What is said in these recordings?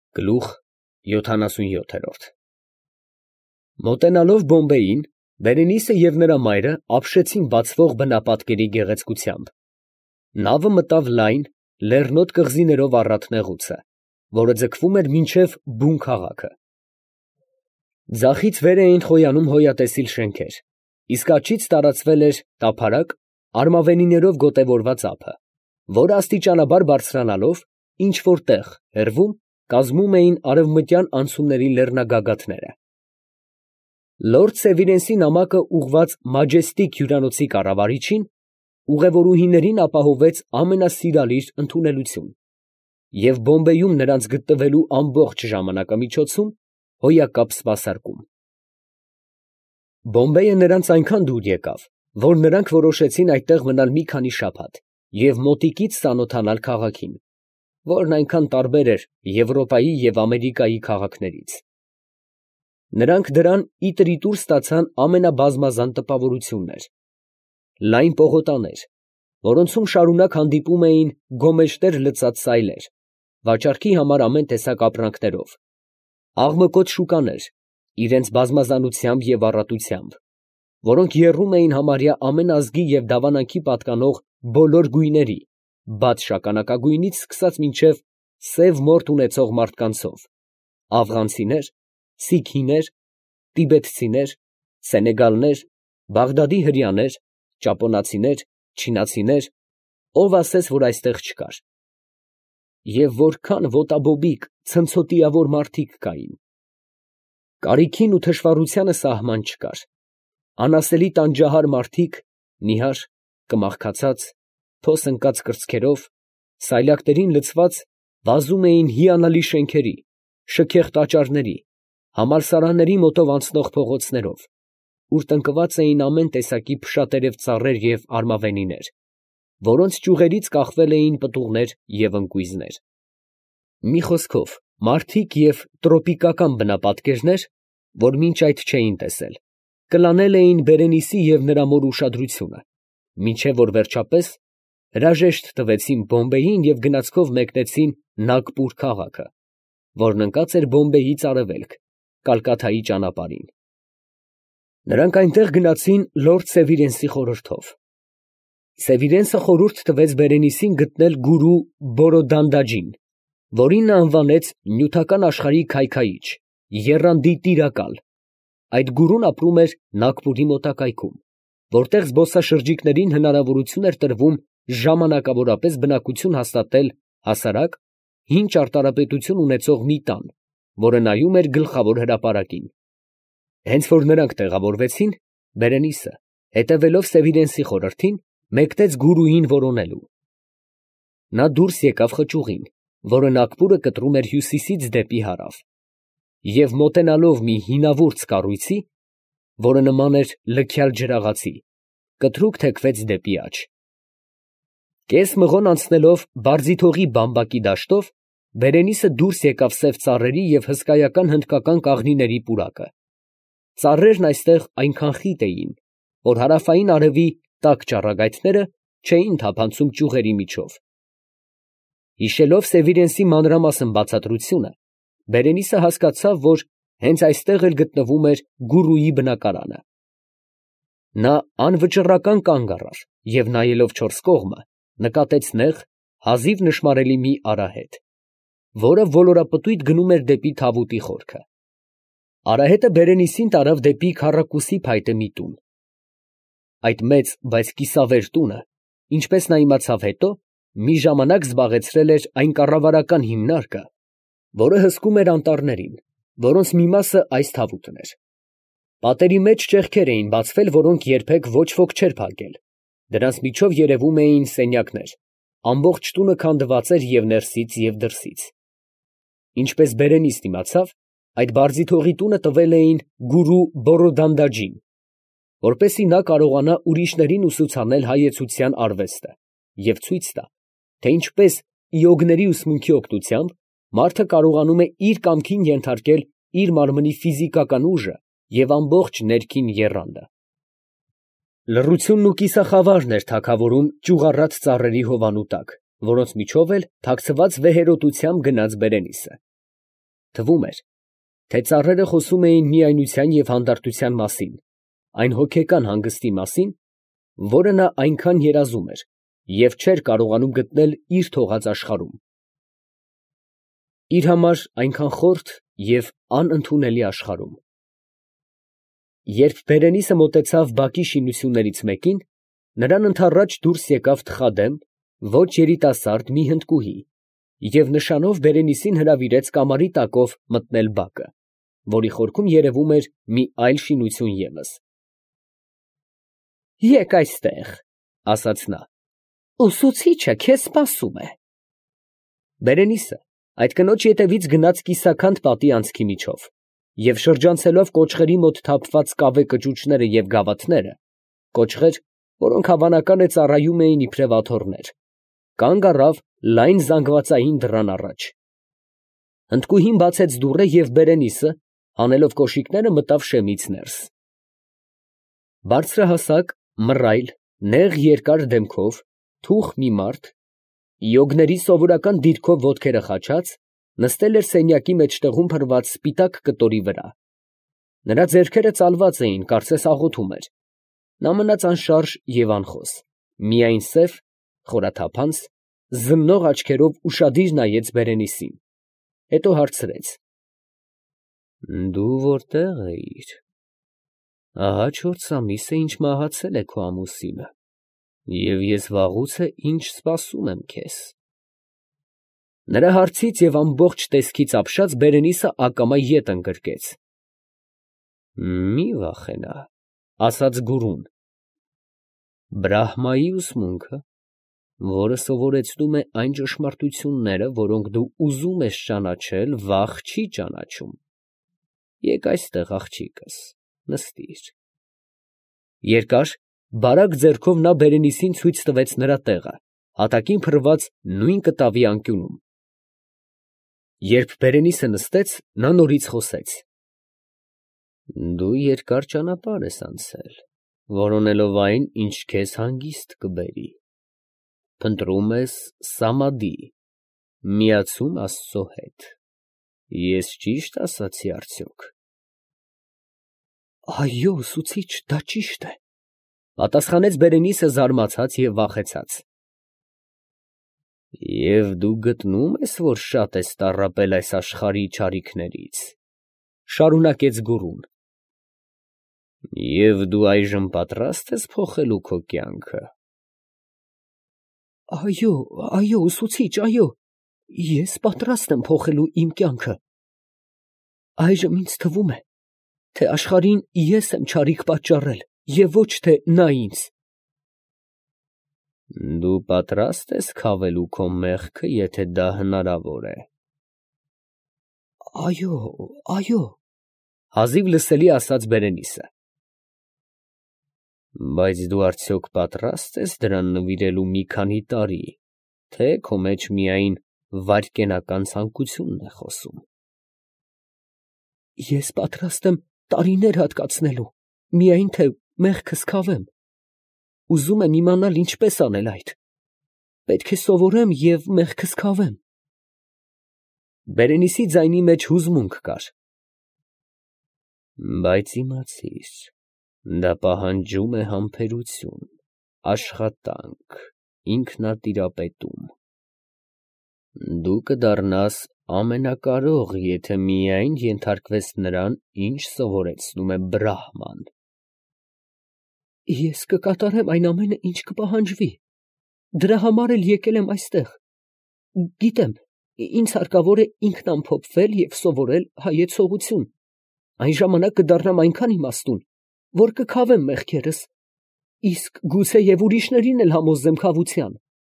Գլուխ 77 Մոտենալով Բոմբեին, Բերենիսը և նրա մայրը ապշեցին բացվող բնապատկերի գեղեցկությամբ։ Նավը մտավ լայն, լեռնոտ կղզիներով առատ նեղուցը, որը ձգվում էր մինչև բուն քաղաքը։ Ձախից վեր էին խոյանում հոյատեսիլ շենքեր, իսկ աջից տարածվել էր տափարակ, արմավենիներով գոտևորված ափը, որը աստիճանաբար բարձրանալով, ինչ֊որ տեղ, հեռվում, կազմում էին արևմտյան անցումների լեռնագագաթները։ Լորդ Սևիրենսի նամակը ուղղված Մաջեստիկ հյուրանոցի կառավարիչին, ուղևորուհիներին ապահովեց ամենասիրալիր ընդունելություն, և Բոմբեում նրանց գտնվելու ամբողջ ժամանակամիջոցում հոյակապ սպասարկում։ Բոմբեյը նրանց այնքան դուր եկավ, որ նրանք որոշեցին այդտեղ մնալ մի քանի շաբաթ և մոտիկից ծանոթանալ քաղաքին, որն այնքան տարբեր էր Եվրոպայի և Ամերիկայի քաղաքներից։ Նրանք դրան իտրիտուր ստացան ամենաբազմազան տպավորություններ. լայն պողոտաներ, որոնցում շարունակ հանդիպում էին գոմեշտեր լցած սայլեր, վաճառքի համար ամեն տեսակ ապրանքներով, աղմկոտ շուկաներ, իրենց բազմազանությամբ և առատությամբ, որոնք եռում էին համարյա ամեն ազգի և դավանանքի պատկանող բոլոր գույների, բաց շագանակագույնից սկսած մինչև սև մորթ ունեցող մարդկանցով, աֆղանցիներ, սիկհիներ, տիբեթցիներ, սենեգալներ, Բաղդադի հրեաներ, ճապոնացիներ, չինացիներ, ով ասես, որ այստեղ չկար։ Եվ որքան ոտաբոբիկ, ցնցոտիավոր մարդիկ կային։ Կարիքին ու թշվառությանը սահման չկար։ Անասելի տանջահար մարդիկ, նիհար, կմախքացած, փոս ընկած կրծքերով, սայլակներին լցված, վազում էին հիանալի շենքերի, շքեղ տաճարների, համալսարանների մոտով անցնող փողոցներով, ուր տնկված էին ամեն տեսակի փշատերև ծառեր և արմավենիներ, որոնց ճյուղերից կախվել էին պտուղներ և ընկույզներ։ Մի խոսքով, մարդիկ և տրոպիկական բնապատկերներ, որ մինչ այդ չէին տեսել, կլանել էին Բերենիսի և նրա մոր ուշադրությունը, մինչև որ վերջապես հրաժեշտ տվեցին Բոմբեյին և գնացքով մեկնեցին Նագպուր քաղաքը, որն ընկած էր Բոմբեյից արևելք, Կալկաթայի ճանապարհին։ Նրանք այնտեղ գնացին լորդ Սևիրենսի խորհրդով։ Սևիրենսը խորհուրդ տվեց Բերենիսին գտնել գուրու Բորոդանդաջին, որին նա անվանեց նյութական աշխարհի քայքայիչ, եռանդի տիրակալ։ Այդ գուրուն ապրում էր Նագպուրի մոտակայքում, որտեղ զբոսաշրջիկներին հնարավորություն էր տրվում ժամանակավորապես բնակություն հաստատել հասարակ, հին ճարտարապետություն ունեցող մի տան, որը նայում էր գլխավոր հրապարակին։ Հենց որ նրանք տեղավորվեցին, Բերենիսը, հետևելով Սևիրենսի խորհրդին, մեկնեց գուրուին որոնելու։ Նա դուրս եկավ խճուղին, որը Նագպուրը կտրում էր հյուսիսից դեպի հարավ, և մոտենալով մի հինավուրց կառույցի, որը նման էր լքյալ ջրաղացի, կտրուկ թեքվեց դեպի աջ։ Կես մղոն անցնելով Բարձիթողի բամբակի դաշտով, Բերենիսը դուրս եկավ սև ծառերի և հսկայական հնդկական կաղնիների պուրակը։ Ծառերն այստեղ այնքան խիտ էին, որ հարավային արևի տաք ճառագայթները չէին թափանցում ճյուղերի միջով։ Հիշելով Սևիրենսի մանրամասն բացատրությունը, Բերենիսը հասկացավ, որ հենց այստեղ էլ գտնվում էր գուրուի բնակարանը։ Նա անվճռական կանգ առավ և նայելով չորս կողմը, նկատեց նեղ, հազիվ նշմարելի մի արահետ, որը ոլորապտույտ գնում էր դեպի Թավուտի խորքը։ Արահետը Բերենիսին տարավ դեպի քառակուսի փայտե մի տուն։ Այդ մեծ, բայց կիսավեր տունը, ինչպես նա իմացավ հետո, մի ժամանակ զբաղեցրել էր այն կառավարական հիմնարկը, որը հսկում էր անտառներին, որոնց մի մասը այս Թավուտն էր։ Պատերի մեջ ճեղքեր էին բացվել, որոնք երբեք ոչ ոք չէր փակել, դրանց միջով երևում էին սենյակներ, ամբողջ տունը քանդված էր և ներսից և դրսից։ Ինչպես Բերենիսն իմացավ, այդ Բարձիթողի տունը տվել էին գուրու Բորոդանդաջին, որպեսզի նա կարողանա ուրիշներին ուսուցանել հայեցության արվեստը և ցույց տա, թե ինչպես իոգների ուսմունքի օգնությամբ մարդը կարողանում է իր կամքին ենթարկել իր մարմնի ֆիզիկական ուժը և ամբողջ ներքին եռանդը։ Լռությունն ու կիսախավարն էր թագավորում ճյուղառած ծառերի հովանու տակ, որոնց միջով էլ թաքցված վեհերոտությամբ գնաց Բերենիսը։ Թվում էր, թե ծառերը խոսում էին միայնության և հանդարտության մասին, այն հոգեկան հանգստի մասին, որը նա այնքան երազում էր և չէր կարողանում գտնել իր թողած աշխարհում, իր համար այնքան խորթ և անընդունելի աշխարհում։ Երբ Բերենիսը մոտեցավ բակի շինություններից մեկին, նրան ընդառաջ դուրս եկավ թխադեմ, ոչ երիտասարդ մի հնդկուհի և նշանով Բերենիսին հրավիրեց կամարի տակով մտնել բակը, որի խորքում երևում էր մի այլ շինություն ևս։ «Եկ այստեղ, ֊ ասաց նա, ֊ ուսուցիչը քեզ սպասում է»։ Բերենիսը այդ կնոջ ետևից գնաց կիսաքանդ պատի անցքի միջով և շրջանցելով կոճղերի մոտ թափված կավե կճուճները և գավաթները (կոճղեր, որոնք հավանական է ծառայում էին իբրև աթոռներ), կանգ առավ լայն զանգվածային դռան առաջ։ Հնդկուհին բացեց դուռը, և Բերենիսը, հանելով կոշիկները, մտավ շեմից ներս։ Բարձրահասակ, մռայլ, նեղ երկար դեմքով, թուխ մի մարդ, իոգների սովորական դիրքով ոտքերը խաչած, նստել էր սենյակի մեջտեղում փռված սպիտակ կտորի վրա։ Նրա ձեռքերը ծալված էին, կարծես աղոթում էր։ Նա մնաց անշարժ և անխոս, միայն սև, խորաթափանց, զննող աչքերով ուշադիր նայեց Բերենիսին, հետո հարցրեց. «Դու որտե՞ղ էիր։ Ահա 4 ամիս է, ինչ մահացել է քո ամուսինը, և ես վաղուց է ինչ սպասում եմ քեզ»։ Նրա հարցից և ամբողջ տեսքից ապշած Բերենիսը ակամա ետ ընկրկեց։ «Մի վախենա, ֊ ասաց գուրուն, ֊ Բրահմայի ուսմունքը, որը սովորեցնում է այն ճշմարտությունները, որոնք դու ուզում ես ճանաչել, վախ չի ճանաչում։ Եկ այստեղ, աղջիկս, նստիր»։ Երկար, բարակ ձեռքով նա Բերենիսին ցույց տվեց նրա տեղը, հատակին փռված նույն կտավի անկյունում։ Երբ Բերենիսը նստեց, նա նորից խոսեց. «Դու երկար ճանապարհ ես անցել, որոնելով այն, ինչ քեզ հանգիստ կբերի. փնտրում ես սամադի, միացում Աստծո հետ. ես ճի՞շտ ասացի արդյոք»։ «Այո, ուսուցիչ, դա ճիշտ է, ֊ պատասխանեց Բերենիսը զարմացած և վախեցած։ Եվ դու գտնում ես, որ շատ ես տառապել այս աշխարհի չարիքներից, ֊ շարունակեց գուրուն, ֊ և դու այժմ պատրաստ ես փոխելու քո կյանքը։ Այո, այո, ուսուցիչ, այո, ես պատրաստ եմ փոխելու իմ կյանքը։ Այժմ ինձ թվում է, թե աշխարհին ես եմ չարիք պատճառել, և ոչ թե նա ինձ։ Դու պատրաստ ես քավելու քո մեղքը, եթե դա հնարավոր է։ Այո, այո, ֊ հազիվ լսելի ասաց Բերենիսը։ Բայց դու արդյոք պատրաստ ես դրան նվիրելու մի քանի տարի, թե քո մեջ միայն վայրկենական ցանկությունն է խոսում։ Ես պատրաստ եմ տարիներ հատկացնելու, միայն թե մեղքս քավեմ։ Ուզում եմ իմանալ ինչպես անել այդ։ Պետք է սովորեմ և մեղքս քավեմ։ Բերենիսի ձայնի մեջ հուզմունք կար։ Բայց իմացիր, դա պահանջում է համբերություն, աշխատանք, ինքնատիրապետում։ Դու կդառնաս ամենակարող, եթե միայն ենթարկվես նրան, ինչ սովորեցնում է Բրահման։ Ես կկատարեմ այն ամենը, ինչ կպահանջվի։ Դրա համար էլ եկել եմ այստեղ։ Գիտեմ, ինձ հարկավոր է ինքն ամփոփվել և սովորել հայեցողություն, այն ժամանակ կդառնամ այնքան իմաստուն, որ կքավեմ մեղքերս, իսկ գուցեև ուրիշներին էլ համոզեմ քավության։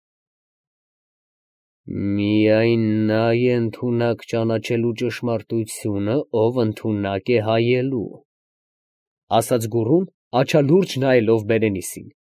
Միայն նա է ընդունակ ճանաչելու ճշմարտությունը, ով ընդունակ է հայելու, ֊ ասաց գուրուն, աչալուրջ նայելով Բերենիսին։